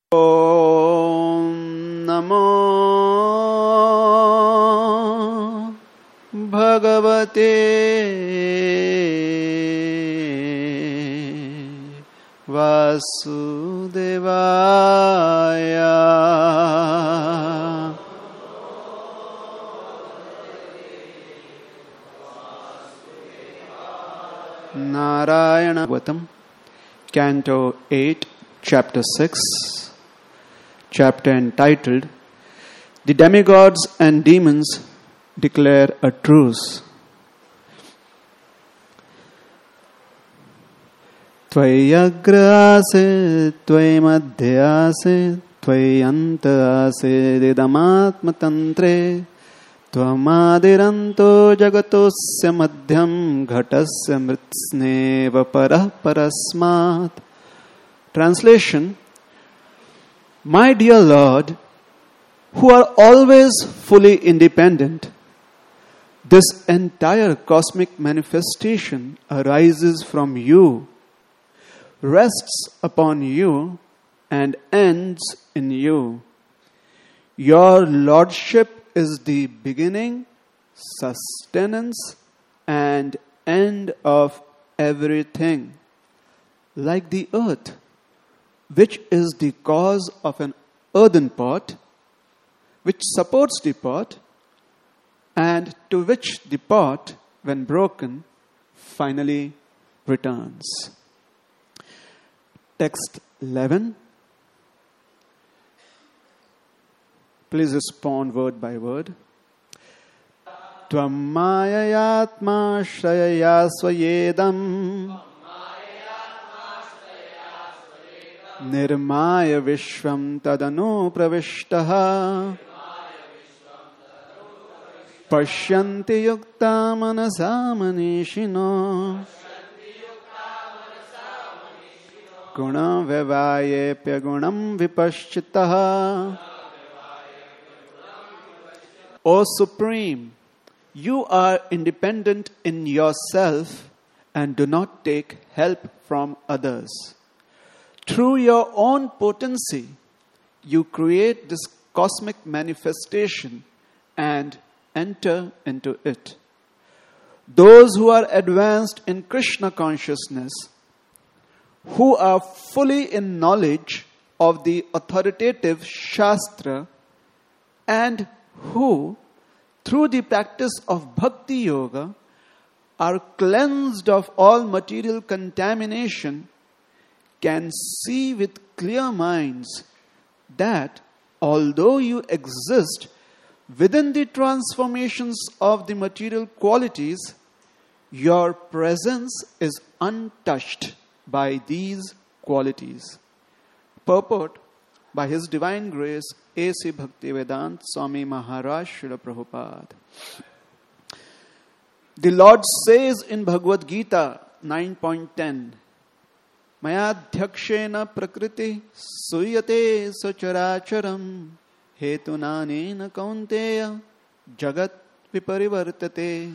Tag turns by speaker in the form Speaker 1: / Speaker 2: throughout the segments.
Speaker 1: Om Namo Bhagavate Vasudevaya. Narayana Bhagavatam, Canto 8, Chapter 6, chapter entitled The Demigods and Demons Declare a Truce. Tvayagra ase, tvayamadhya ase, tvayanta ase, didamatma tantre, tvamadiranto jagatosya madhyam ghatasya mritsneva parah parasmat. Translation: My dear Lord, who are always fully independent, this entire cosmic manifestation arises from you, rests upon you, and ends in you. Your Lordship is the beginning, sustenance, and end of everything. Like the earth, which is the cause of an earthen pot, which supports the pot, and to which the pot, when broken, finally returns. Text 11. Please respond word by word. Tvam mayayatma shrayaya swayedam Nirmaya Vishvam Tadanu Pravishtaha Pashyanti Yukta Manasa Manishino Guna Vivayepya Gunam Vipaschitaha. O Supreme, you are independent in yourself and do not take help from others. Through your own potency, you create this cosmic manifestation and enter into it. Those who are advanced in Krishna consciousness, who are fully in knowledge of the authoritative Shastra, and who, through the practice of Bhakti Yoga, are cleansed of all material contamination, can see with clear minds that although you exist within the transformations of the material qualities, your presence is untouched by these qualities. Purport by His Divine Grace A.C. Bhaktivedanta Swami Maharaj Srila Prabhupada. The Lord says in Bhagavad Gita 9.10, Mayadhyakshena prakriti suyate sacharacharam hetunanena kaunteya jagat viparivartate.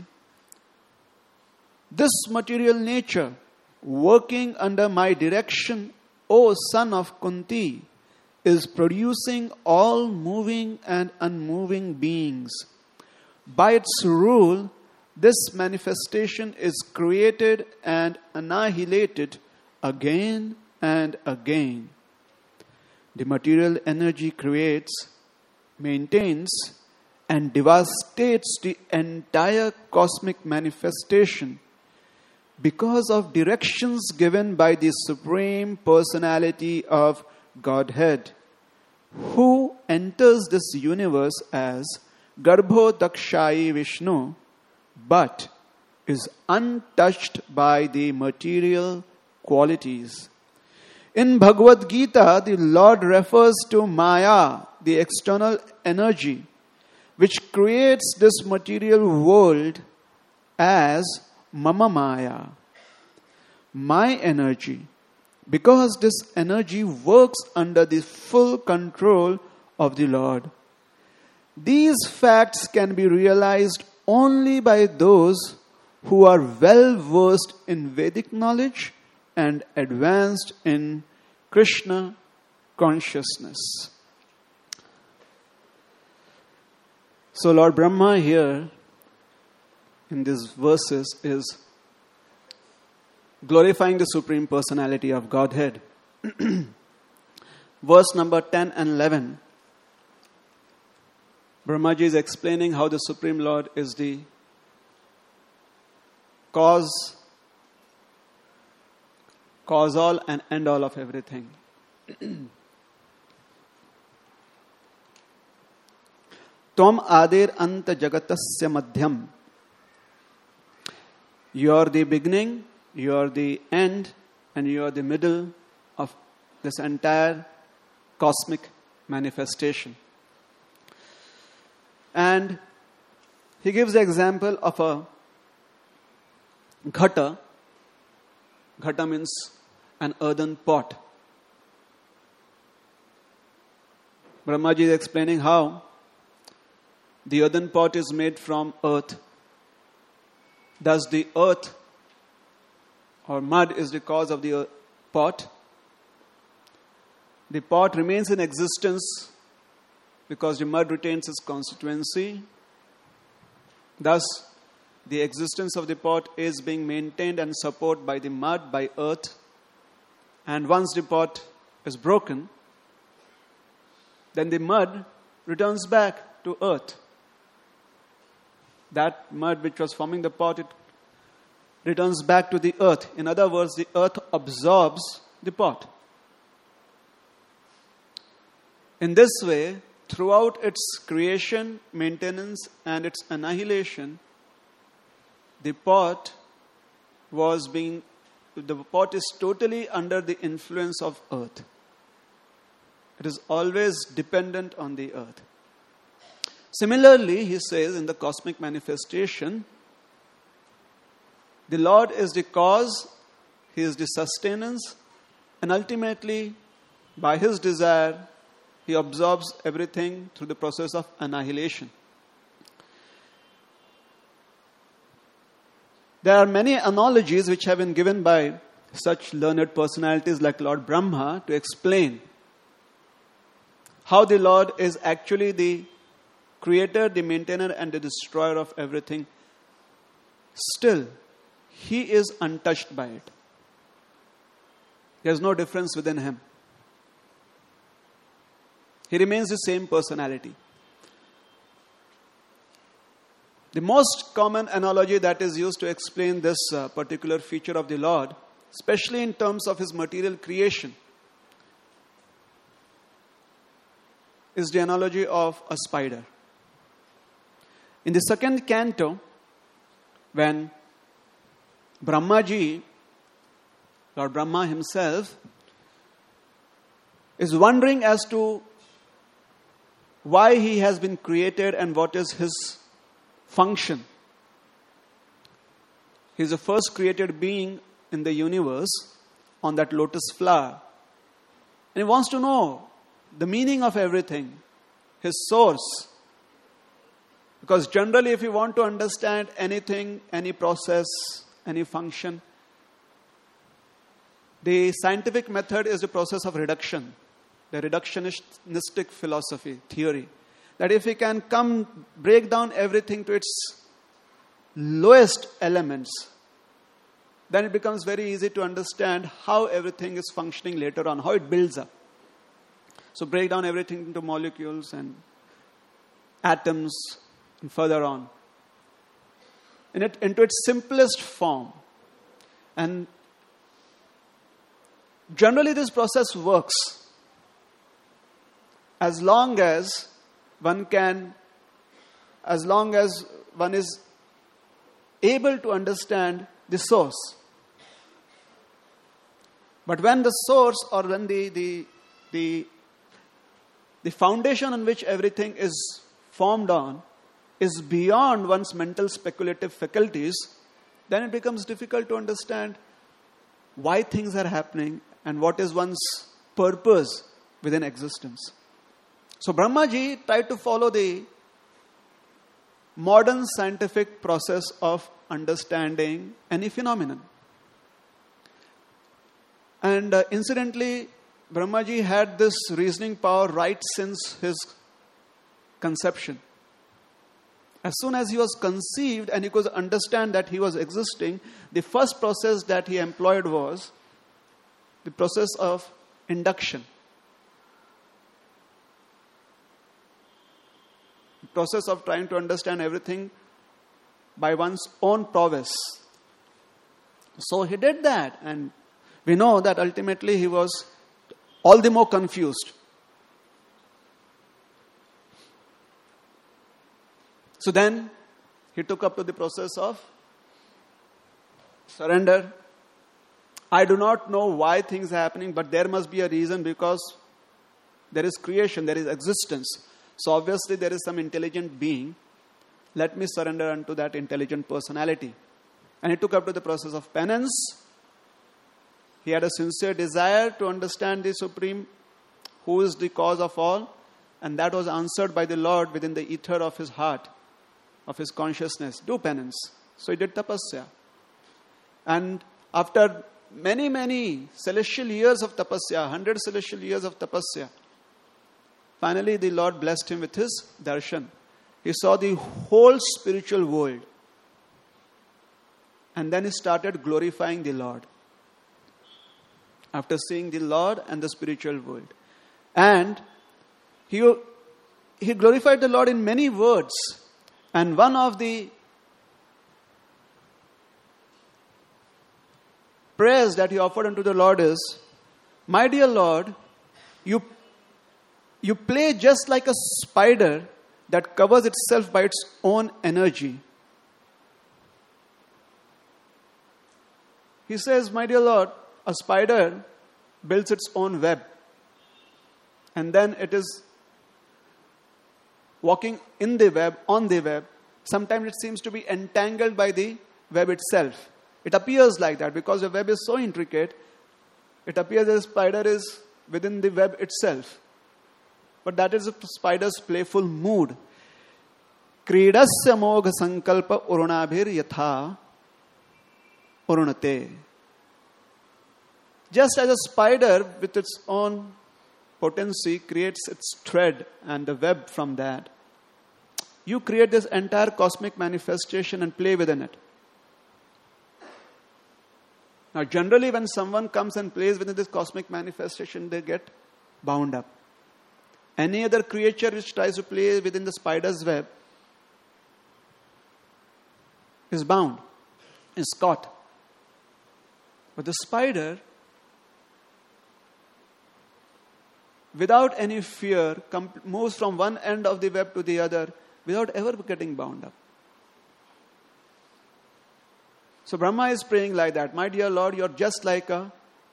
Speaker 1: This material nature, working under my direction, O son of Kunti, is producing all moving and unmoving beings. By its rule, this manifestation is created and annihilated again and again. The material energy creates, maintains, and devastates the entire cosmic manifestation because of directions given by the Supreme Personality of Godhead, who enters this universe as Garbho Dakshayi Vishnu, but is untouched by the material qualities. In Bhagavad Gita, the Lord refers to Maya, the external energy, which creates this material world, as Mama Maya, my energy, because this energy works under the full control of the Lord. These facts can be realized only by those who are well versed in Vedic knowledge and advanced in Krishna consciousness. So Lord Brahma here in these verses is glorifying the Supreme Personality of Godhead. Verse number 10 and 11, Brahmaji is explaining how the Supreme Lord is the cause, causal and end all of everything. Tvam adir anta jagatasya madhyam. You are the beginning, you are the end, and you are the middle of this entire cosmic manifestation. And he gives the example of a ghata. Ghata means an earthen pot. Brahmaji is explaining how the earthen pot is made from earth. Thus the earth or mud is the cause of the pot. The pot remains in existence because the mud retains its constituency. Thus, the existence of the pot is being maintained and supported by the mud, by earth. And once the pot is broken, then the mud returns back to earth. That mud which was forming the pot, it returns back to the earth. In other words, the earth absorbs the pot. In this way, throughout its creation, maintenance, and its annihilation, the pot is totally under the influence of earth. It is always dependent on the earth. Similarly, he says in the cosmic manifestation, the Lord is the cause, He is the sustenance, and ultimately, by His desire, He absorbs everything through the process of annihilation. There are many analogies which have been given by such learned personalities like Lord Brahma to explain how the Lord is actually the creator, the maintainer, and the destroyer of everything. Still, He is untouched by it. There is no difference within Him. He remains the same personality. The most common analogy that is used to explain this particular feature of the Lord, especially in terms of His material creation, is the analogy of a spider. In the second canto, when Brahmaji, Lord Brahma himself, is wondering as to why he has been created and what is his function. He is the first created being in the universe on that lotus flower. And he wants to know the meaning of everything, his source. Because generally, if you want to understand anything, any process, any function, the scientific method is the process of reduction, the reductionistic philosophy, theory. That if we can break down everything to its lowest elements, then it becomes very easy to understand how everything is functioning later on, how it builds up. So break down everything into molecules and atoms and further on. Into its simplest form. And generally this process works as long as one is able to understand the source. But when the source or when the foundation on which everything is formed on is beyond one's mental speculative faculties, then it becomes difficult to understand why things are happening and what is one's purpose within existence. So Brahmaji tried to follow the modern scientific process of understanding any phenomenon. And incidentally, Brahmaji had this reasoning power right since his conception. As soon as he was conceived and he could understand that he was existing, the first process that he employed was the process of induction. The process of trying to understand everything by one's own prowess. So he did that, and we know that ultimately he was all the more confused. So then he took up to the process of surrender. I do not know why things are happening, but there must be a reason, because there is creation, there is existence. So obviously there is some intelligent being. Let me surrender unto that intelligent personality. And he took up to the process of penance. He had a sincere desire to understand the Supreme, who is the cause of all. And that was answered by the Lord within the ether of his heart, of his consciousness. Do penance. So he did tapasya. And after many, many celestial years of tapasya, 100 celestial years of tapasya, finally the Lord blessed him with his darshan. He saw the whole spiritual world. And then he started glorifying the Lord. After seeing the Lord and the spiritual world. And he glorified the Lord in many words. And one of the prayers that he offered unto the Lord is, my dear Lord, you play just like a spider that covers itself by its own energy. He says, my dear Lord, a spider builds its own web. And then it is walking in the web, on the web. Sometimes it seems to be entangled by the web itself. It appears like that because the web is so intricate. It appears as a spider is within the web itself. But that is a spider's playful mood. Kridasya mogha sankalpa urunabhir yatha urunate. Just as a spider with its own potency creates its thread and the web from that, you create this entire cosmic manifestation and play within it. Now generally when someone comes and plays within this cosmic manifestation, they get bound up. Any other creature which tries to play within the spider's web is bound, is caught. But the spider, without any fear, moves from one end of the web to the other without ever getting bound up. So Brahma is praying like that. My dear Lord, you're just like a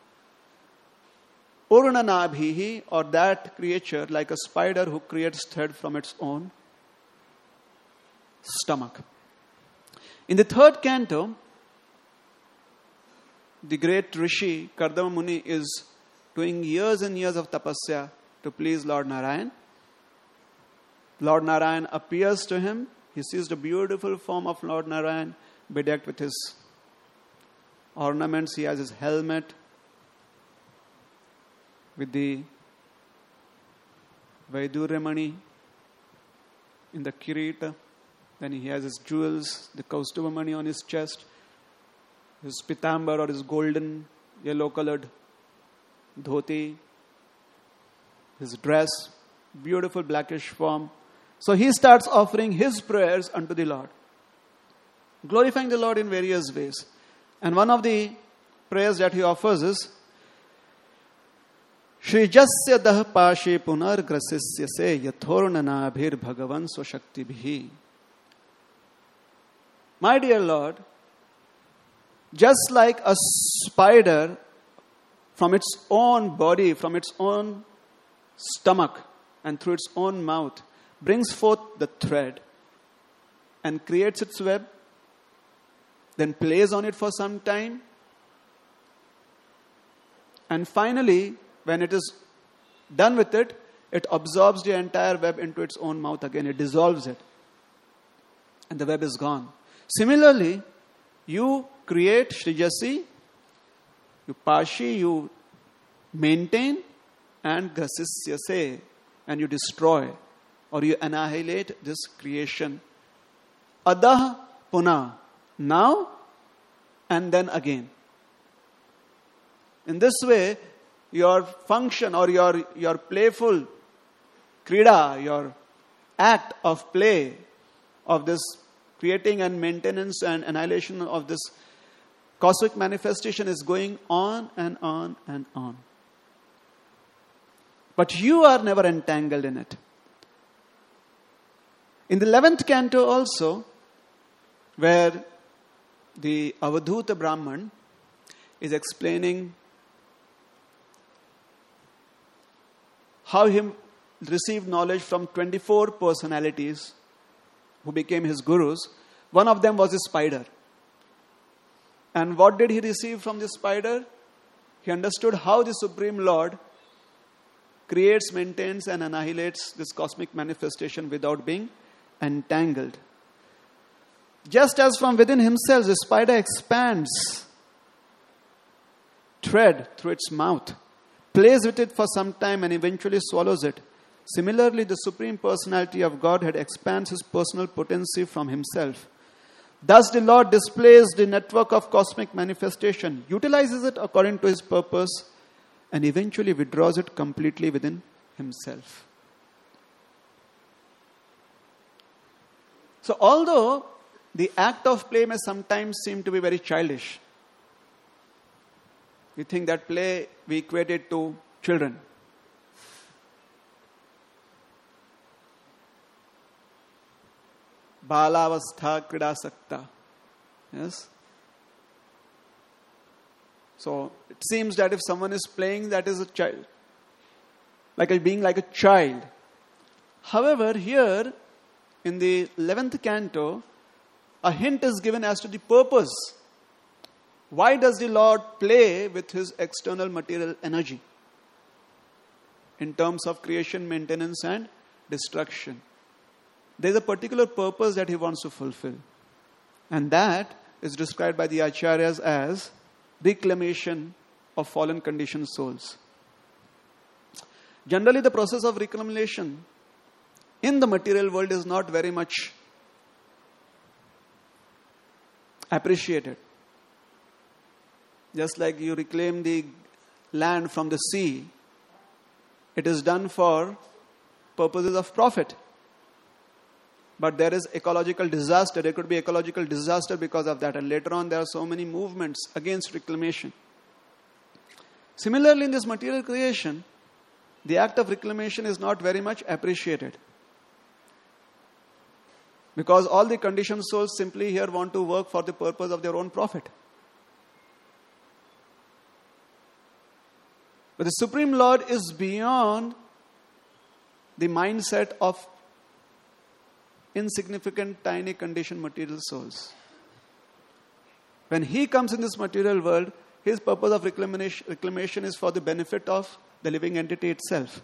Speaker 1: Urunanabhihi, or that creature, like a spider who creates thread from its own stomach. In the third canto, the great Rishi Kardama Muni is doing years and years of tapasya to please Lord Narayan. Lord Narayan appears to him. He sees the beautiful form of Lord Narayan bedecked with his ornaments. He has his helmet with the Vaiduremani in the Kirita. Then he has his jewels, the Kaustubamani on his chest, his pitambar or his golden yellow colored dhoti, his dress, beautiful blackish form. So he starts offering his prayers unto the Lord, glorifying the Lord in various ways. And one of the prayers that he offers is, Shri Jasya dah pashe punar grasisya se yathornana bhir bhagavan swashakti bhi. My dear Lord, just like a spider from its own body, from its own stomach and through its own mouth brings forth the thread and creates its web, then plays on it for some time, and finally, when it is done with it, it absorbs the entire web into its own mouth again. It dissolves it. And the web is gone. Similarly, you create Srijasi, you pashi, you maintain, and grasisyase, and you destroy or you annihilate this creation. Adah puna, now and then again. In this way, your function or your playful krida, your act of play of this creating and maintenance and annihilation of this cosmic manifestation is going on and on and on. But you are never entangled in it. In the 11th canto also, where the Avadhuta Brahman is explaining how he received knowledge from 24 personalities who became his gurus. One of them was a spider. And what did he receive from the spider? He understood how the Supreme Lord creates, maintains and annihilates this cosmic manifestation without being entangled. Just as from within himself the spider expands thread through its mouth, plays with it for some time and eventually swallows it. Similarly, the Supreme Personality of Godhead expands his personal potency from himself. Thus the Lord displays the network of cosmic manifestation, utilizes it according to his purpose, and eventually withdraws it completely within himself. So although the act of play may sometimes seem to be very childish, we think that play, we equate it to children. Balavastha kridasakta. Yes? So it seems that if someone is playing, that is a child. Being like a child. However, here in the 11th canto, a hint is given as to the purpose. Why does the Lord play with his external material energy in terms of creation, maintenance and destruction? There is a particular purpose that he wants to fulfill. And that is described by the Acharyas as reclamation of fallen conditioned souls. Generally, the process of reclamation in the material world is not very much appreciated. Just like you reclaim the land from the sea, it is done for purposes of profit. But there is ecological disaster. There could be ecological disaster because of that. And later on, there are so many movements against reclamation. Similarly, in this material creation, the act of reclamation is not very much appreciated. Because all the conditioned souls simply here want to work for the purpose of their own profit. But the Supreme Lord is beyond the mindset of insignificant, tiny, conditioned material souls. When he comes in this material world, his purpose of reclamation is for the benefit of the living entity itself.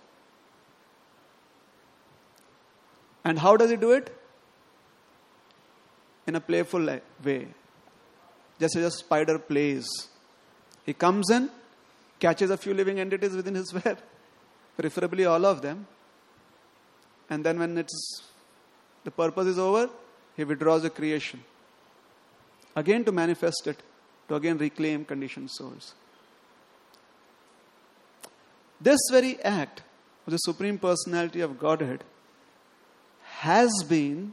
Speaker 1: And how does he do it? In a playful way. Just as a spider plays. He comes in, catches a few living entities within his web, preferably all of them. And then when the purpose is over, he withdraws the creation. Again to manifest it, to again reclaim conditioned souls. This very act of the Supreme Personality of Godhead has been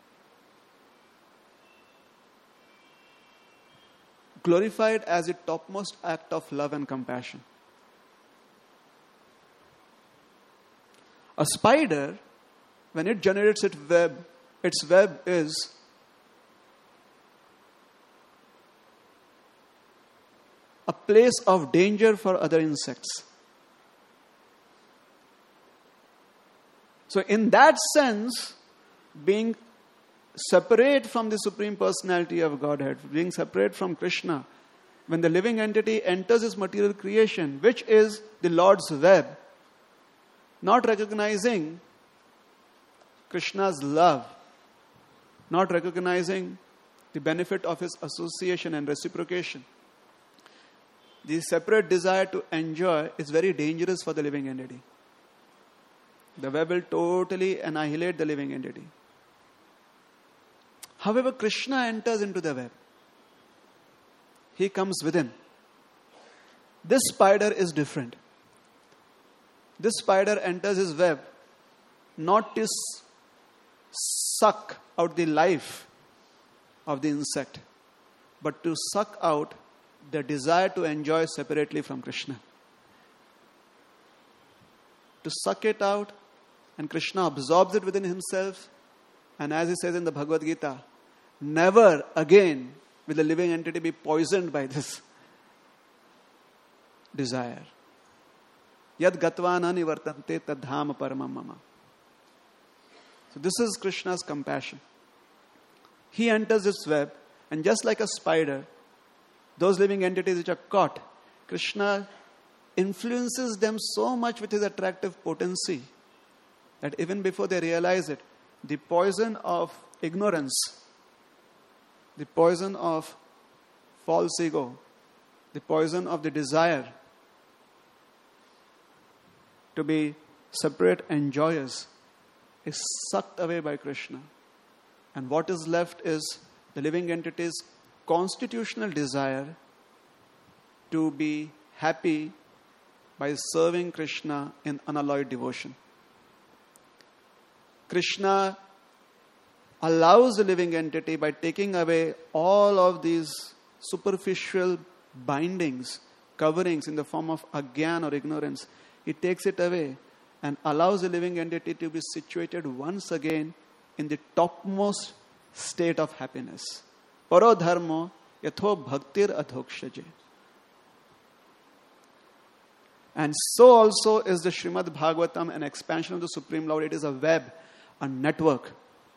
Speaker 1: glorified as a topmost act of love and compassion. A spider, when it generates its web is a place of danger for other insects. So in that sense, being separate from the Supreme Personality of Godhead, being separate from Krishna, when the living entity enters his material creation, which is the Lord's web, not recognizing Krishna's love, not recognizing the benefit of his association and reciprocation, the separate desire to enjoy is very dangerous for the living entity. The web will totally annihilate the living entity. However, Krishna enters into the web. He comes within. This spider is different. This spider enters his web not to suck out the life of the insect, but to suck out the desire to enjoy separately from Krishna. To suck it out, and Krishna absorbs it within himself. And as he says in the Bhagavad Gita, never again will the living entity be poisoned by this desire. Yad gatva na nivartante tad dham paramam mama. So this is Krishna's compassion. He enters this web, and just like a spider, those living entities which are caught, Krishna influences them so much with his attractive potency that even before they realize it, the poison of ignorance, the poison of false ego, the poison of the desire to be separate and joyous is sucked away by Krishna. And what is left is the living entity's constitutional desire to be happy by serving Krishna in unalloyed devotion. Krishna allows the living entity, by taking away all of these superficial bindings, coverings in the form of agyan or ignorance, he takes it away and allows the living entity to be situated once again in the topmost state of happiness. Paro dharmo yatho bhaktir adhokshaje. And so also is the Srimad Bhagavatam an expansion of the Supreme Lord. It is a web, a network,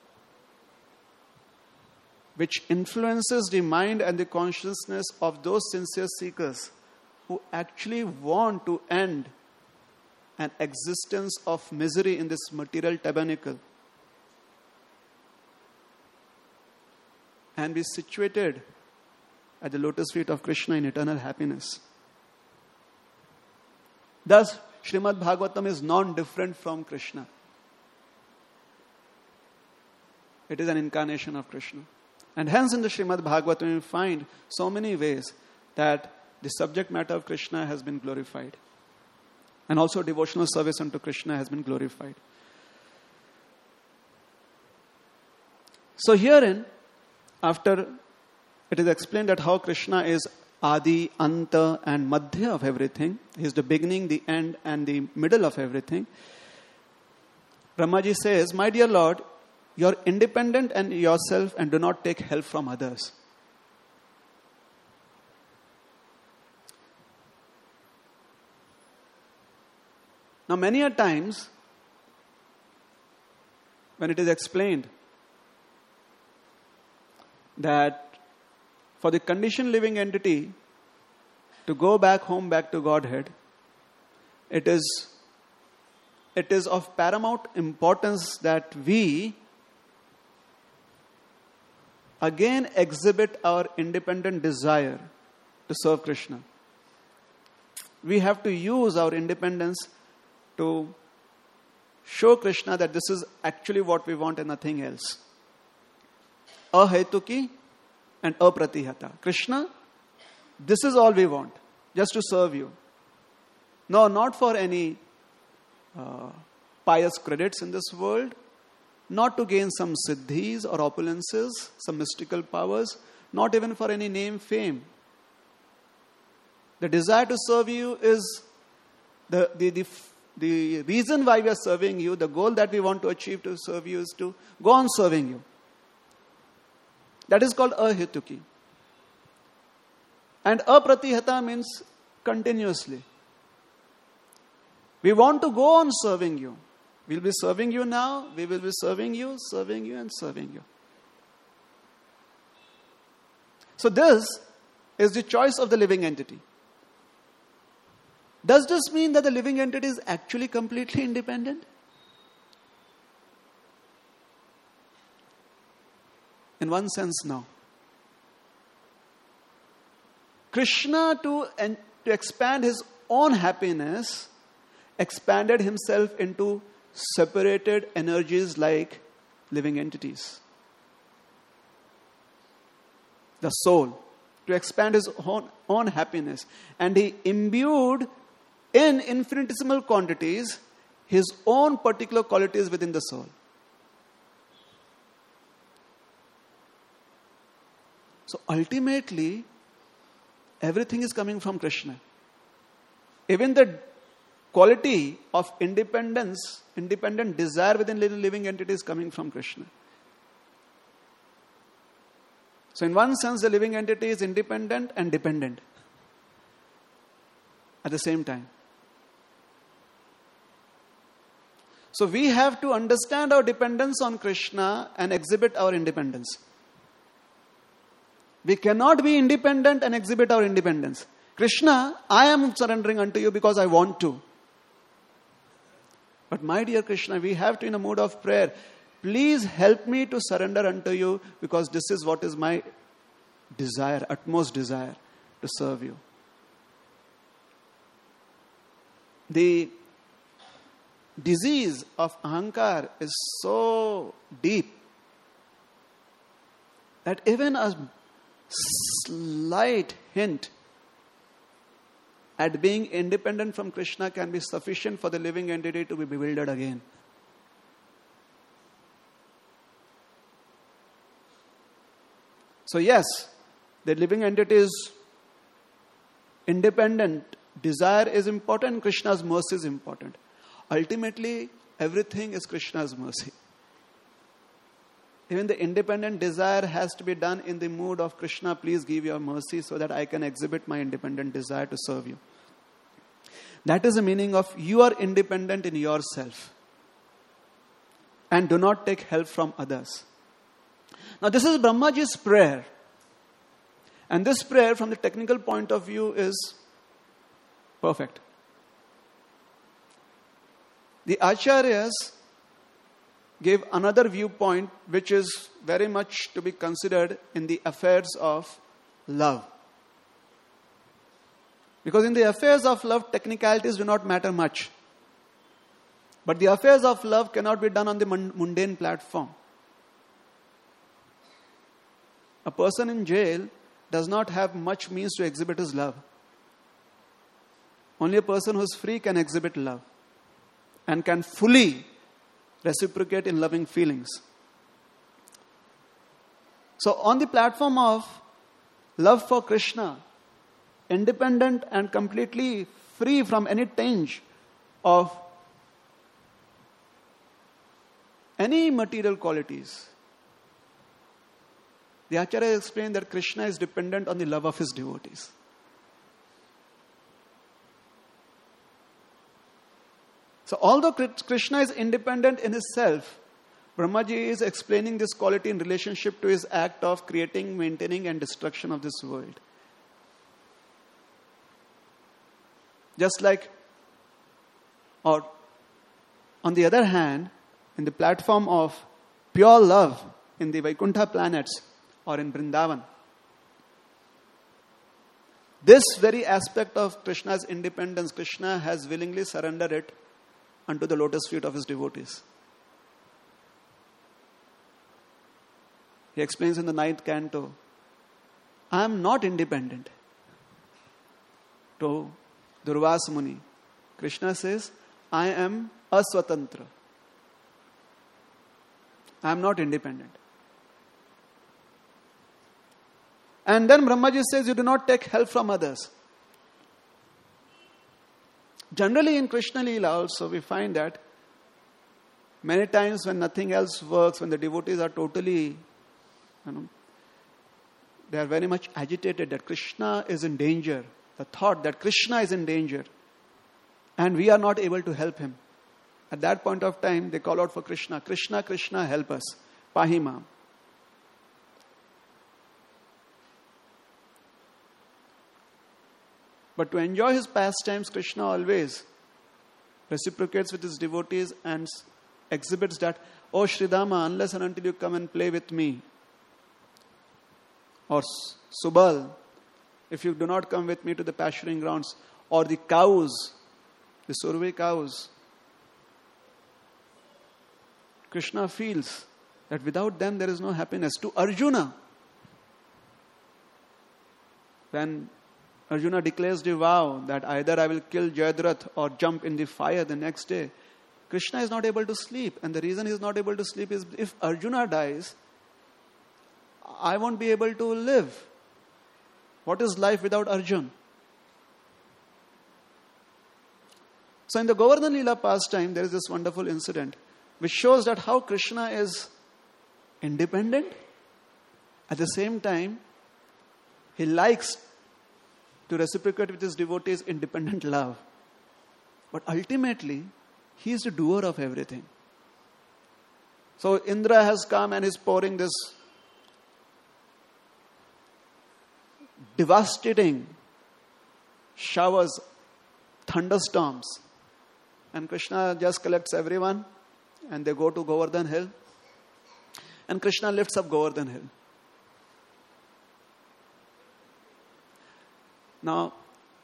Speaker 1: which influences the mind and the consciousness of those sincere seekers who actually want to end an existence of misery in this material tabernacle and be situated at the lotus feet of Krishna in eternal happiness. Thus, Srimad Bhagavatam is non-different from Krishna. It is an incarnation of Krishna. And hence in the Srimad Bhagavatam we find so many ways that the subject matter of Krishna has been glorified. And also devotional service unto Krishna has been glorified. So herein, after it is explained that how Krishna is Adi, Anta and Madhya of everything, he is the beginning, the end and the middle of everything, Brahmaji says, my dear Lord, you are independent and yourself and do not take help from others. Now many a times when it is explained that for the conditioned living entity to go back home, back to Godhead, it is of paramount importance that we again exhibit our independent desire to serve Krishna. We have to use our independence to show Krishna that this is actually what we want and nothing else. Ahetuki and apratihata. Krishna, this is all we want, just to serve you. No, not for any pious credits in this world, not to gain some siddhis or opulences, some mystical powers, not even for any name, fame. The desire to serve you is the reason why we are serving you, the goal that we want to achieve to serve you is to go on serving you. That is called ahituki. And apratihata means continuously. We want to go on serving you. We'll be serving you now, we will be serving you and serving you. So this is the choice of the living entity. Does this mean that the living entity is actually completely independent? In one sense, no. Krishna, to to expand his own happiness, expanded himself into separated energies like living entities. The soul, to expand his own happiness. And he imbued in infinitesimal quantities his own particular qualities within the soul. So ultimately, everything is coming from Krishna. Even the quality of independent desire within living entities is coming from Krishna. So in one sense, the living entity is independent and dependent at the same time. So we have to understand our dependence on Krishna and exhibit our independence. We cannot be independent and exhibit our independence. Krishna, I am surrendering unto you because I want to. But my dear Krishna, we have to, in a mood of prayer, please help me to surrender unto you because this is what is my desire, utmost desire, to serve you. The disease of ahankar is so deep that even a slight hint at being independent from Krishna can be sufficient for the living entity to be bewildered again. So yes, the living entity's independent desire is important, Krishna's mercy is important. Ultimately, everything is Krishna's mercy. Even the independent desire has to be done in the mood of Krishna, please give your mercy so that I can exhibit my independent desire to serve you. That is the meaning of you are independent in yourself and do not take help from others. Now this is Brahmaji's prayer. And this prayer from the technical point of view is perfect. The Acharyas gave another viewpoint which is very much to be considered in the affairs of love. Because in the affairs of love, technicalities do not matter much. But the affairs of love cannot be done on the mundane platform. A person in jail does not have much means to exhibit his love. Only a person who is free can exhibit love and can fully reciprocate in loving feelings. So on the platform of love for Krishna, independent and completely free from any tinge of any material qualities, the Acharya explained that Krishna is dependent on the love of his devotees. So although Krishna is independent in himself, Brahmaji is explaining this quality in relationship to his act of creating, maintaining and destruction of this world. Just like, or on the other hand, in the platform of pure love in the Vaikuntha planets or in Vrindavan, this very aspect of Krishna's independence, Krishna has willingly surrendered it unto the lotus feet of his devotees. He explains in the 9th canto, I am not independent. To Durvasa Muni, Krishna says, I am aswatantra. I am not independent. And then Brahmaji says, you do not take help from others. Generally in Krishna Leela also we find that many times when nothing else works, when the devotees are totally, they are very much agitated that Krishna is in danger. The thought that Krishna is in danger and we are not able to help him. At that point of time, they call out for Krishna. Krishna, Krishna, help us. Pahimam. But to enjoy his pastimes, Krishna always reciprocates with his devotees and exhibits that, oh Sridhama, unless and until you come and play with me, or Subal, if you do not come with me to the pasturing grounds, or the cows, the Survi cows. Krishna feels that without them there is no happiness. To Arjuna, when Arjuna declares the vow that either I will kill Jayadratha or jump in the fire the next day, Krishna is not able to sleep. And the reason he is not able to sleep is, if Arjuna dies, I won't be able to live. What is life without Arjuna? So in the Govardhan Leela pastime, there is this wonderful incident which shows that how Krishna is independent. At the same time, he likes to reciprocate with his devotees independent love. But ultimately, he is the doer of everything. So Indra has come and is pouring this devastating showers, thunderstorms. And Krishna just collects everyone and they go to Govardhan Hill. And Krishna lifts up Govardhan Hill. Now,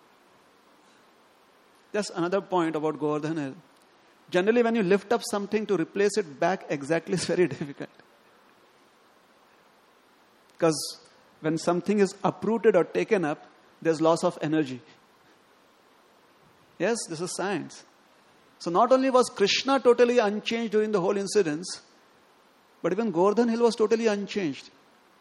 Speaker 1: just another point about Govardhan Hill. Generally, when you lift up something, to replace it back exactly is very difficult. Because when something is uprooted or taken up, there's loss of energy. Yes, this is science. So not only was Krishna totally unchanged during the whole incidents, but even Govardhan Hill was totally unchanged.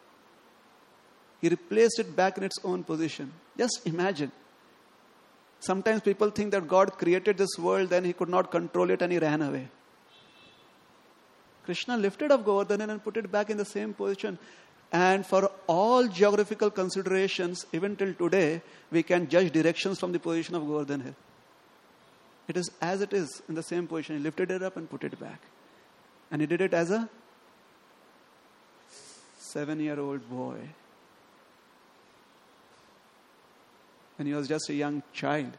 Speaker 1: He replaced it back in its own position. Just imagine. Sometimes people think that God created this world, then he could not control it and he ran away. Krishna lifted up Govardhan Hill and put it back in the same position. And for all geographical considerations, even till today, we can judge directions from the position of Govardhan Hill. It is as it is, in the same position. He lifted it up and put it back. And he did it as a 7-year-old boy. When he was just a young child.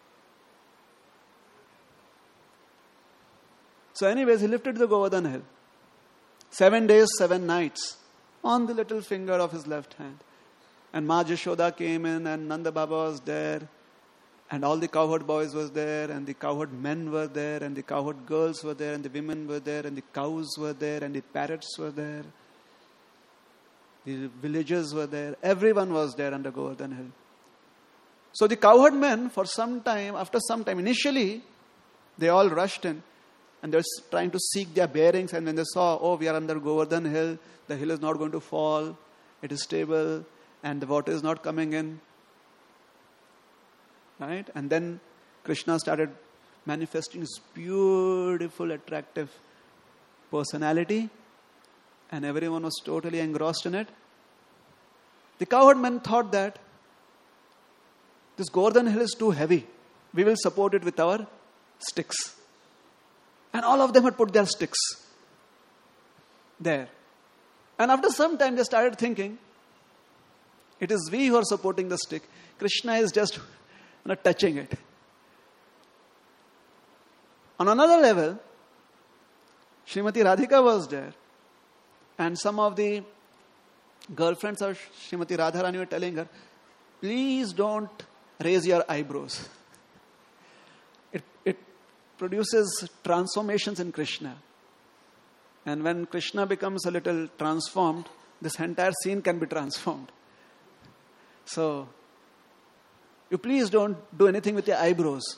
Speaker 1: So anyways, he lifted the Govardhan Hill. 7 days, 7 nights. On the little finger of his left hand. And Ma Jashoda came in and Nanda Baba was there. And all the cowherd boys was there, and the cowherd men were there, and the cowherd girls were there, and the women were there, and the cows were there, and the parrots were there. The villagers were there. Everyone was there under Govardhan Hill. So the cowherd men, after some time, initially, they all rushed in, and they were trying to seek their bearings, and when they saw, we are under Govardhan Hill, the hill is not going to fall, it is stable, and the water is not coming in. Right? And then Krishna started manifesting his beautiful, attractive personality, and everyone was totally engrossed in it. The cowherd men thought that this Govardhan Hill is too heavy. We will support it with our sticks. And all of them had put their sticks there. And after some time they started thinking, it is we who are supporting the stick. Krishna is just touching it. On another level, Srimati Radhika was there. And some of the girlfriends of Srimati Radharani were telling her, please don't raise your eyebrows. It produces transformations in Krishna. And when Krishna becomes a little transformed, this entire scene can be transformed. So, you please don't do anything with your eyebrows.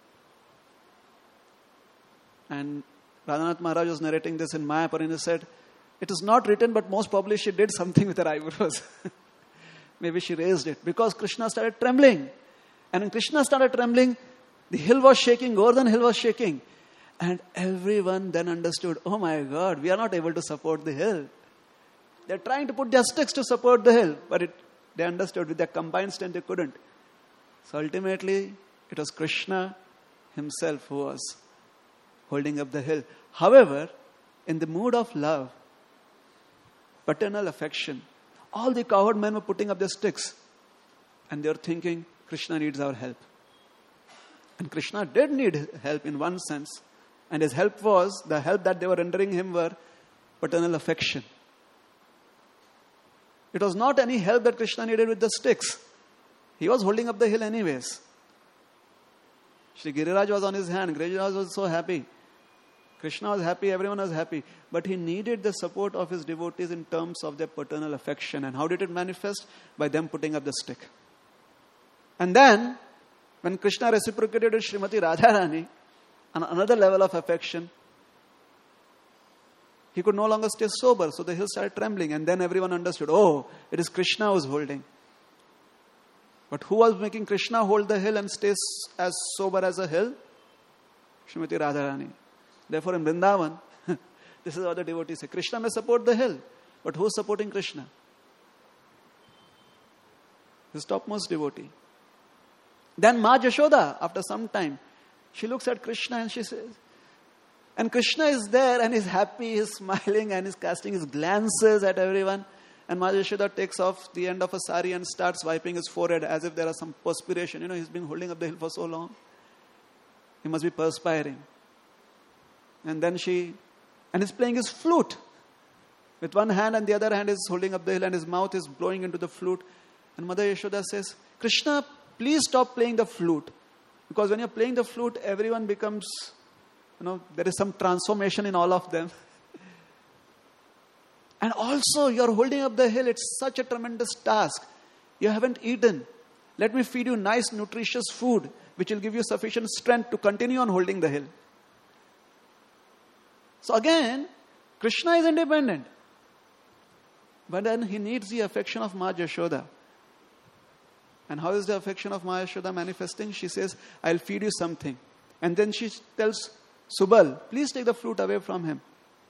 Speaker 1: And Radhanath Maharaj was narrating this in Mayapur, and he said, it is not written, but most probably she did something with her eyebrows. Maybe she raised it, because Krishna started trembling. And when Krishna started trembling, the hill was shaking, Govardhan Hill was shaking. And everyone then understood, oh my God, we are not able to support the hill. They're trying to put their sticks to support the hill, but they understood with their combined strength they couldn't. So ultimately, it was Krishna himself who was holding up the hill. However, in the mood of love, paternal affection, all the cowherd men were putting up their sticks. And they were thinking, Krishna needs our help. And Krishna did need help in one sense. And his help was, the help that they were rendering him were paternal affection. It was not any help that Krishna needed with the sticks. He was holding up the hill anyways. Shri Giriraj was on his hand. Giriraj was so happy. Krishna was happy, everyone was happy. But he needed the support of his devotees in terms of their paternal affection. And how did it manifest? By them putting up the stick. And then, when Krishna reciprocated with Srimati Radharani, on another level of affection, he could no longer stay sober. So the hill started trembling. And then everyone understood, oh, it is Krishna who is holding. But who was making Krishna hold the hill and stay as sober as a hill? Srimati Radharani. Therefore in Vrindavan, this is what the devotees say. Krishna may support the hill, but who is supporting Krishna? His topmost devotee. Then Ma Jashoda, after some time, she looks at Krishna and she says, and Krishna is there and is happy, he's smiling and is casting his glances at everyone. And Ma Jashoda takes off the end of a sari and starts wiping his forehead as if there are some perspiration. You know, he's been holding up the hill for so long. He must be perspiring. And then and he's playing his flute. With one hand and the other hand is holding up the hill and his mouth is blowing into the flute. And Mother Yashoda says, Krishna, please stop playing the flute. Because when you're playing the flute, everyone becomes, there is some transformation in all of them. And also, you're holding up the hill. It's such a tremendous task. You haven't eaten. Let me feed you nice, nutritious food, which will give you sufficient strength to continue on holding the hill. So again, Krishna is independent. But then he needs the affection of Ma Jashoda. And how is the affection of Ma Jashoda manifesting? She says, I'll feed you something. And then she tells Subal, please take the flute away from him.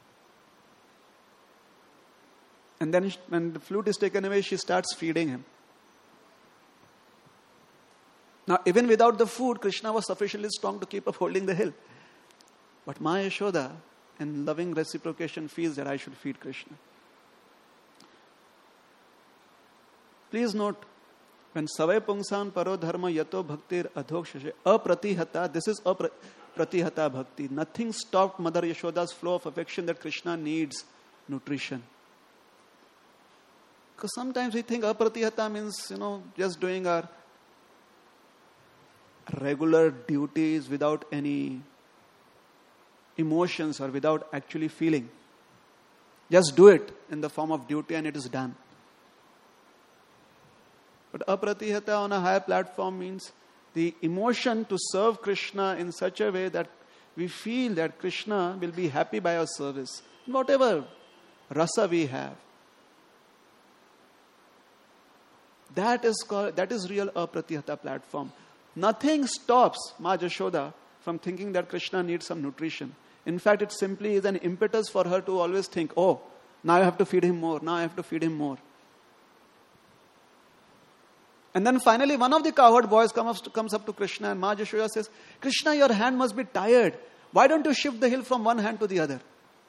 Speaker 1: And then when the flute is taken away, she starts feeding him. Now, even without the food, Krishna was sufficiently strong to keep up holding the hill. But Ma Yashoda, in loving reciprocation, feels that I should feed Krishna. Please note, when Savai Pungsan Paro Dharma Yato Bhaktir Adhokshashe Apratihata, this is Apratihata Bhakti. Nothing stopped Mother Yashoda's flow of affection that Krishna needs nutrition. Because sometimes we think Apratihata means, just doing our regular duties without any emotions or without actually feeling. Just do it in the form of duty and it is done. But Apratihata on a higher platform means the emotion to serve Krishna in such a way that we feel that Krishna will be happy by our service. Whatever rasa we have. That is real Apratihata platform. Nothing stops Ma Jashoda from thinking that Krishna needs some nutrition. In fact, it simply is an impetus for her to always think, oh, now I have to feed him more. Now I have to feed him more. And then finally, one of the cowherd boys comes up to Krishna and Ma Jashoda says, Krishna, your hand must be tired. Why don't you shift the hill from one hand to the other?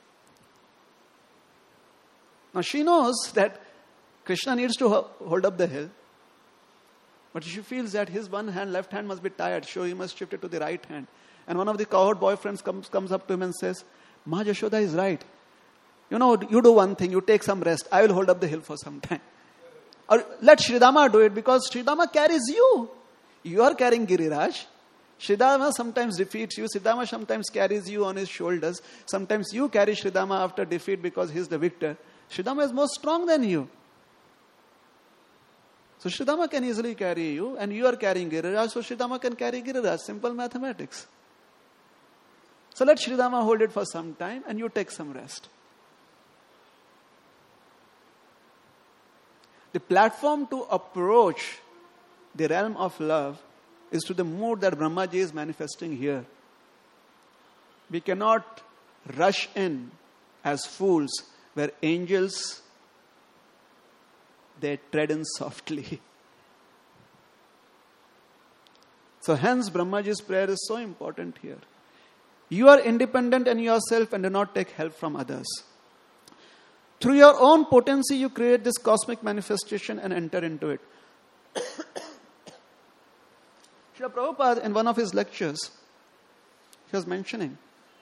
Speaker 1: Now she knows that Krishna needs to hold up the hill. But she feels that his left hand must be tired. So he must shift it to the right hand. And one of the cowherd boyfriends comes up to him and says, Ma Jashoda is right. You do one thing, you take some rest. I will hold up the hill for some time. Or let Shridama do it because Shridama carries you. You are carrying Giriraj. Shridama sometimes defeats you. Shridama sometimes carries you on his shoulders. Sometimes you carry Shridama after defeat because he is the victor. Shridama is more strong than you. So Shridama can easily carry you and you are carrying Giriraj, so Shridama can carry Giriraj. Simple mathematics. So let Shridama hold it for some time and you take some rest. The platform to approach the realm of love is to the mood that Brahmaji is manifesting here. We cannot rush in as fools where angels, they tread in softly. So hence Brahmaji's prayer is so important here. You are independent in yourself and do not take help from others. Through your own potency, you create this cosmic manifestation and enter into it. Srila Prabhupada, in one of his lectures, he was mentioning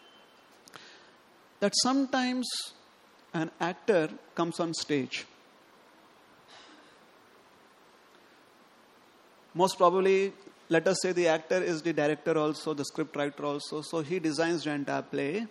Speaker 1: that sometimes an actor comes on stage Most probably, let us say the actor is the director also, the script writer also. So he designs the entire play,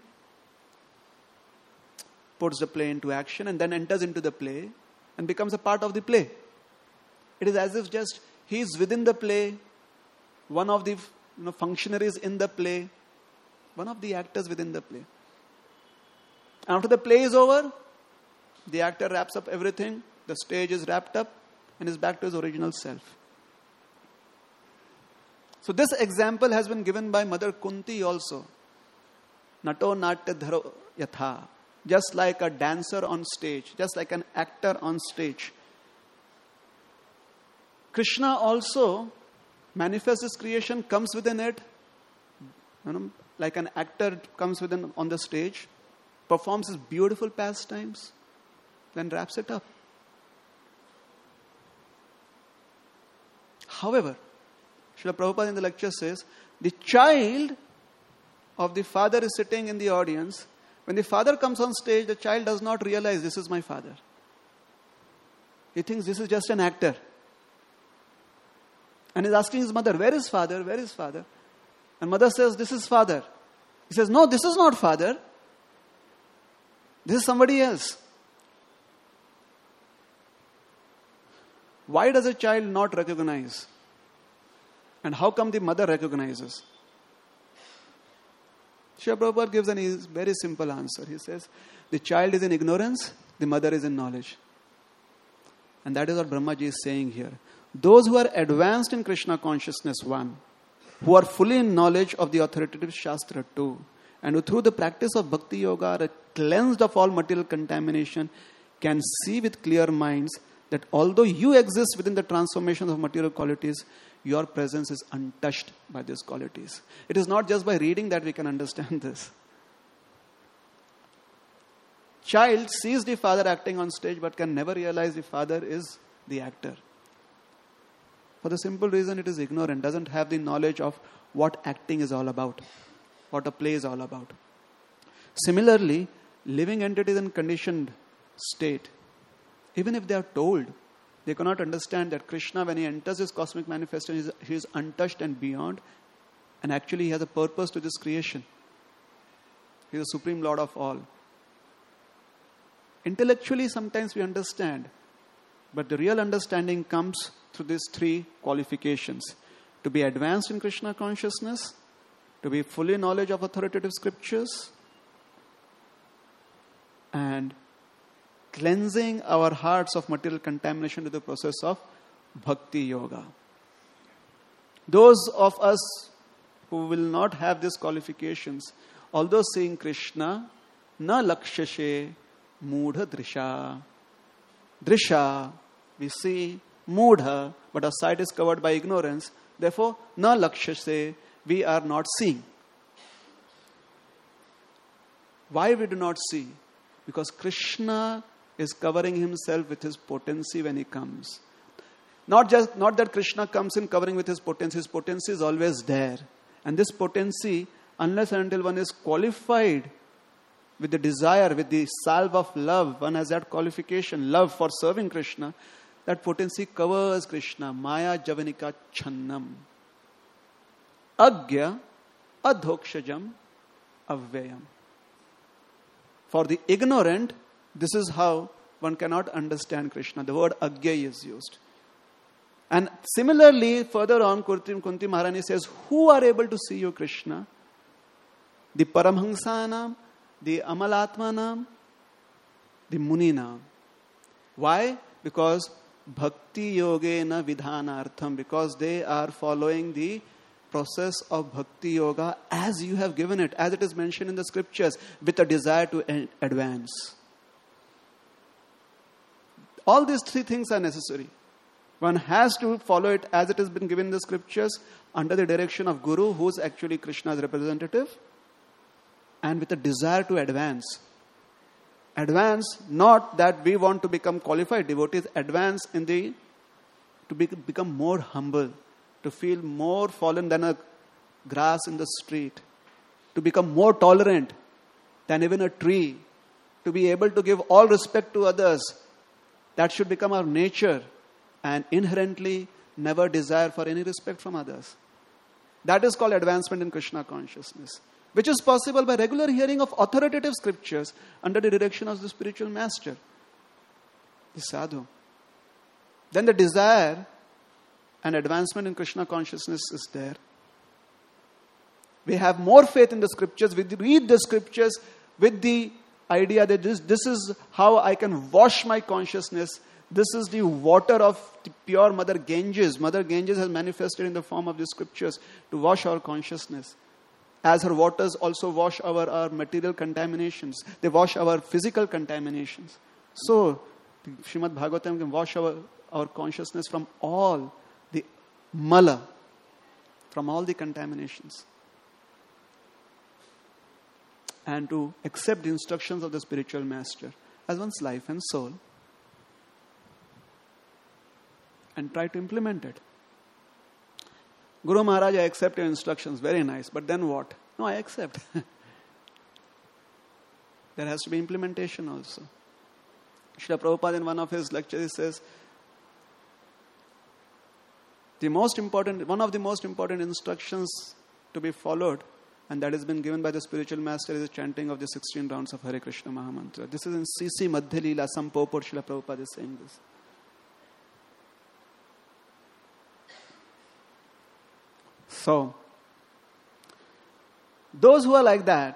Speaker 1: puts the play into action, and then enters into the play and becomes a part of the play. It is as if just he is within the play, one of the functionaries in the play, one of the actors within the play. After the play is over, the actor wraps up everything, the stage is wrapped up, and is back to his original self. So this example has been given by Mother Kunti also. Nato natya dharo yatha. Just like a dancer on stage, just like an actor on stage. Krishna also manifests his creation, comes within it, like an actor comes within on the stage, performs his beautiful pastimes, then wraps it up. However, Srila Prabhupada in the lecture says, the child of the father is sitting in the audience. When the father comes on stage, the child does not realize this is my father. He thinks this is just an actor. And is asking his mother, where is father? Where is father? And mother says, this is father. He says, no, this is not father. This is somebody else. Why does a child not recognize? And how come the mother recognizes? Srila Prabhupada gives a very simple answer. He says, the child is in ignorance, the mother is in knowledge. And that is what Brahmaji is saying here. Those who are advanced in Krishna consciousness, 1, who are fully in knowledge of the authoritative Shastra, 2, and who through the practice of Bhakti Yoga are cleansed of all material contamination, can see with clear minds that although you exist within the transformations of material qualities, your presence is untouched by these qualities. It is not just by reading that we can understand this. Child sees the father acting on stage but can never realize the father is the actor. For the simple reason it is ignorant, doesn't have the knowledge of what acting is all about, what a play is all about. Similarly, living entities in conditioned state, even if they are told, they cannot understand that Krishna, when he enters his cosmic manifestation, he is untouched and beyond, and actually he has a purpose to this creation. He is the Supreme Lord of all. Intellectually, sometimes we understand, but the real understanding comes through these 3 qualifications. To be advanced in Krishna consciousness, to be fully knowledge of authoritative scriptures, and cleansing our hearts of material contamination to the process of Bhakti Yoga. Those of us who will not have these qualifications, although seeing Krishna, na lakshashe mudha drisha. Drisha, we see, mudha, but our sight is covered by ignorance. Therefore, na lakshashe, we are not seeing. Why we do not see? Because Krishna is covering himself with his potency when he comes. Not that Krishna comes in covering with his potency is always there. And this potency, unless and until one is qualified with the desire, with the salve of love, one has that qualification, love for serving Krishna, that potency covers Krishna. Maya javanika channam. Agya adhokshajam avyayam. For the ignorant, this is how one cannot understand Krishna. The word agya is used. And similarly, further on, Kunti Maharani says, who are able to see you, Krishna? The Paramhansanam, the Amalatmanam, the Muninam. Why? Because Bhakti Yogena Vidhanartham. Because they are following the process of Bhakti Yoga as you have given it, as it is mentioned in the scriptures, with a desire to advance. All these 3 things are necessary. One has to follow it as it has been given in the scriptures, under the direction of Guru, who is actually Krishna's representative, and with a desire to advance. Advance, not that we want to become qualified devotees, advance to become more humble, to feel more fallen than a grass in the street, to become more tolerant than even a tree, to be able to give all respect to others. That should become our nature. And inherently, never desire for any respect from others. That is called advancement in Krishna consciousness, which is possible by regular hearing of authoritative scriptures under the direction of the spiritual master, the sadhu. Then the desire and advancement in Krishna consciousness is there. We have more faith in the scriptures. We read the scriptures with the idea that this is how I can wash my consciousness. This is the water of the pure Mother Ganges. Mother Ganges has manifested in the form of the scriptures to wash our consciousness. As her waters also wash our material contaminations. They wash our physical contaminations. So, Srimad Bhagavatam can wash our consciousness from all the mala, from all the contaminations. And to accept the instructions of the spiritual master as one's life and soul and try to implement it. Guru Maharaj, I accept your instructions, very nice, but then what? No, I accept. There has to be implementation also. Srila Prabhupada in one of his lectures, he says, one of the most important instructions to be followed, and that has been given by the spiritual master, is the chanting of the 16 rounds of Hare Krishna Mahamantra. This is in C.C. Madhya Leela, some purport Srila Prabhupada is saying this. So, those who are like that,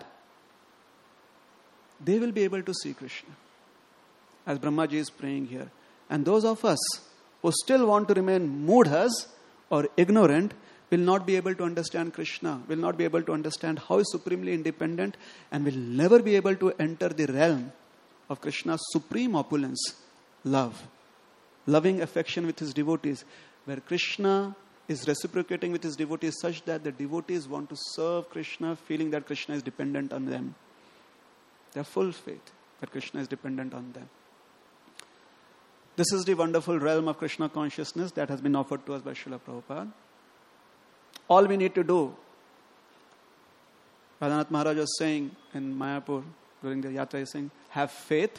Speaker 1: they will be able to see Krishna. As Brahmaji is praying here. And those of us who still want to remain mudhas or ignorant will not be able to understand Krishna, will not be able to understand how he is supremely independent, and will never be able to enter the realm of Krishna's supreme opulence, love, loving affection with his devotees, where Krishna is reciprocating with his devotees such that the devotees want to serve Krishna, feeling that Krishna is dependent on them. They have full faith that Krishna is dependent on them. This is the wonderful realm of Krishna consciousness that has been offered to us by Srila Prabhupada. All we need to do, Radhanath Maharaj was saying in Mayapur during the yatra, he is saying, have faith,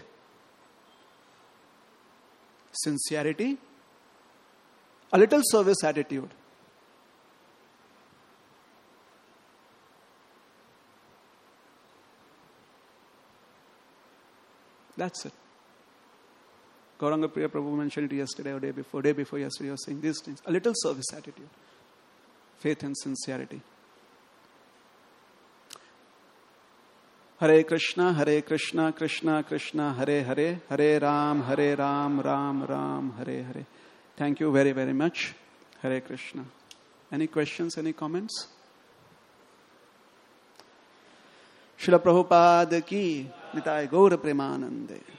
Speaker 1: sincerity, a little service attitude. That's it. Gauranga Priya Prabhu mentioned it yesterday or day before yesterday, he was saying these things. A little service attitude. Faith and sincerity. Hare Krishna, Krishna Krishna, Hare Hare, Hare Ram, Ram Ram, Hare Hare. Thank you very, very much. Hare Krishna. Any questions, any comments? Srila Prabhupada ki Nitai Gaura Premanande.